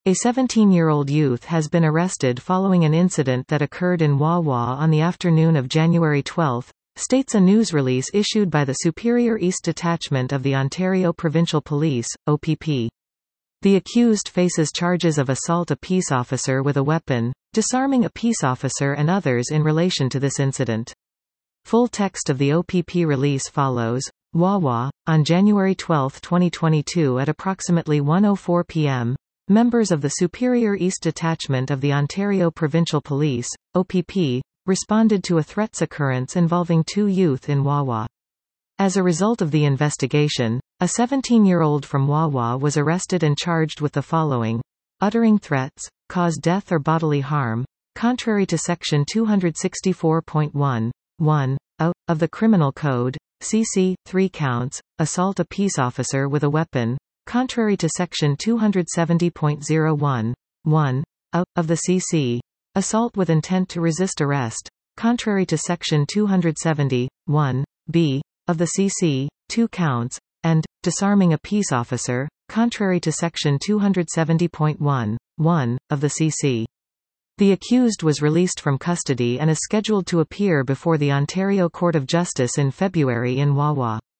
A 17-year-old youth has been arrested following an incident that occurred in Wawa on the afternoon of January 12, states a news release issued by the Superior East Detachment of the Ontario Provincial Police, OPP. The accused faces charges of assault a peace officer with a weapon, disarming a peace officer and others in relation to this incident. Full text of the OPP release follows. Wawa, on January 12, 2022 at approximately 1:04 p.m., members of the Superior East Detachment of the Ontario Provincial Police, OPP, responded to a threats occurrence involving two youth in Wawa. As a result of the investigation, a 17-year-old from Wawa was arrested and charged with the following: uttering threats, cause death or bodily harm, contrary to Section 264.1(1) of the Criminal Code, CC, 3 counts, assault a peace officer with a weapon, contrary to Section 270.01(1) of the CC, assault with intent to resist arrest, contrary to Section 270(1)(b) of the CC, 2 counts, and disarming a peace officer, contrary to Section 270.1(1) of the CC. The accused was released from custody and is scheduled to appear before the Ontario Court of Justice in February in Wawa.